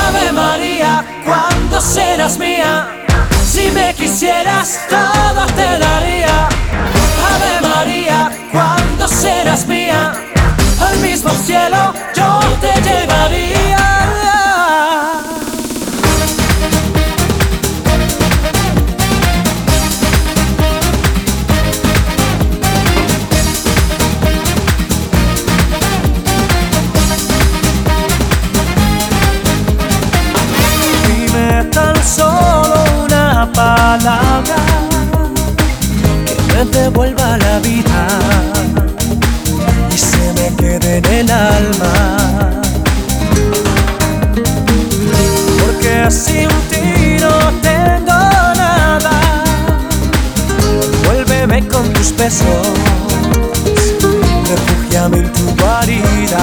Ave María, cuando serás mía. Si me quisieras, todo te daría. Ave María, cuando serás mía. Al mismo cielo yo te llevaría. Dime tan solo una palabra que me devuelva la vida y se me quede en el alma, porque sin ti no tengo nada. Vuélveme con tus besos, refúgiame en tu guarida.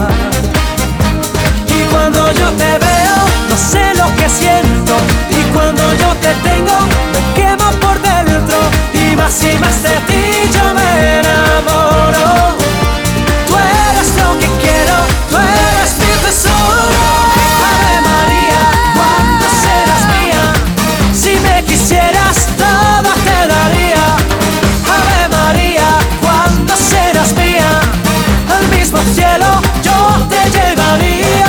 Y cuando yo te veo, no sé lo que siento, y cuando yo te tengo, me quemo por dentro, y más de ti yo me enamoro. Tú eres lo que quiero, tú eres mi tesoro. Ave María, cuando serás mía. Si me quisieras, todo te daría. Ave María, cuando serás mía. Al mismo cielo yo te llevaría.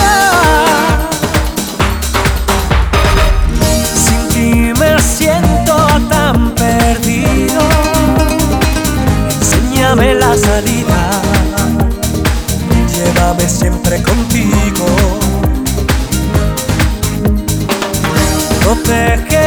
Sin ti me siento tan perdido. Enséñame la salida, llévame siempre contigo. No te